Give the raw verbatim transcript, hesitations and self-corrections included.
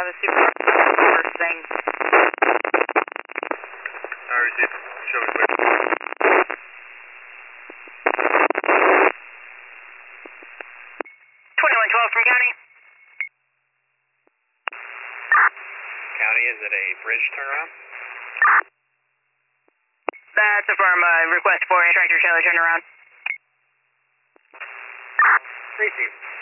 the supervisor first thing. I received. Show me clear. twenty-one twelve from county. County, is it a bridge turnaround? That's a firm uh, request for a tractor trailer turnaround. Received.